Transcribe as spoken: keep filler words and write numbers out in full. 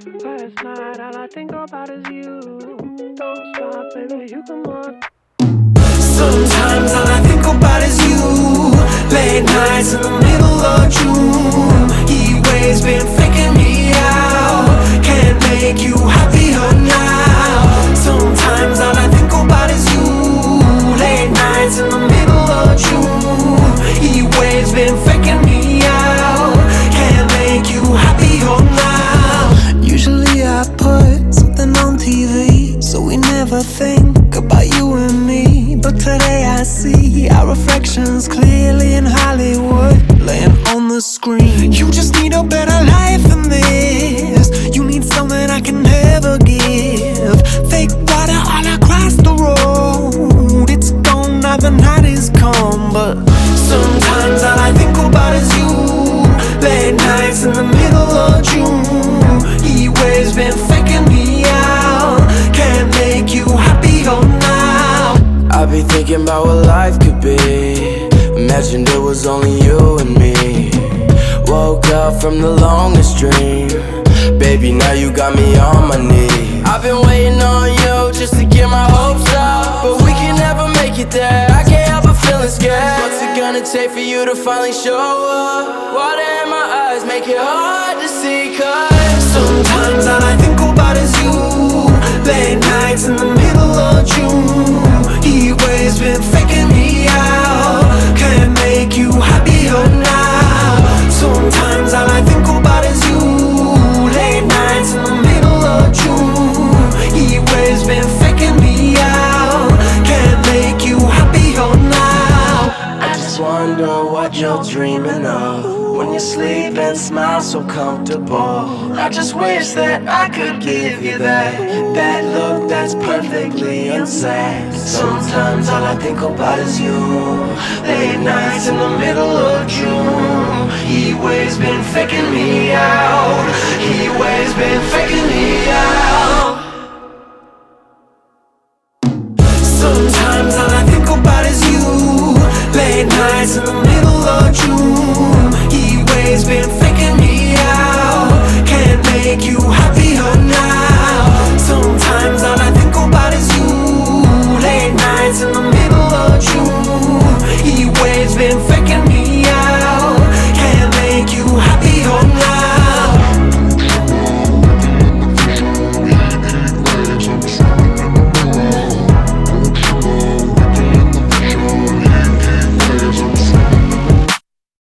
Last night, all I think about is you. Don't stop, baby, you come on. Sometimes all I think about is you. Late nights in the middle of June. Heat waves been faking me out. Can't make you happier now. Sometimes all I think about is you. Late nights in the middle of June. Heat waves been faking me out. Can't make you happier now. Usually I put something on T V, so we never think about you and me. But today I see our reflections clearly in Hollywood, laying on the screen. You just need a better life than this. You need something I can never give. Fake water all across the road. It's gone now, the night is come. But sometimes all I think about is you. Late nights in the middle of June. Heat waves been faking me out. Can't make you happier now. I be thinking about what life could be. Imagined it was only you and me. Woke up from the longest dream. Baby, now you got me on my knees. I've been waiting on you just to get my hopes up, but we can never make it there. I can't help but feeling scared. What's it gonna take for you to finally show up? Water in my eyes make it hard to see. Cause sometimes all I think about is you. Late nights in the middle of June. Heat waves been faking me out. Can't make you happier now. Sometimes all I think about is you. Late nights in the middle of June. Heat waves been faking me out. Can't make you happier now. I just wonder what you're dreaming of when you sleep and smile so comfortable. I just wish that I could give you that That look that's perfectly insane. Sometimes all I think about is you. Late nights in the middle of June. Heat waves been faking me out.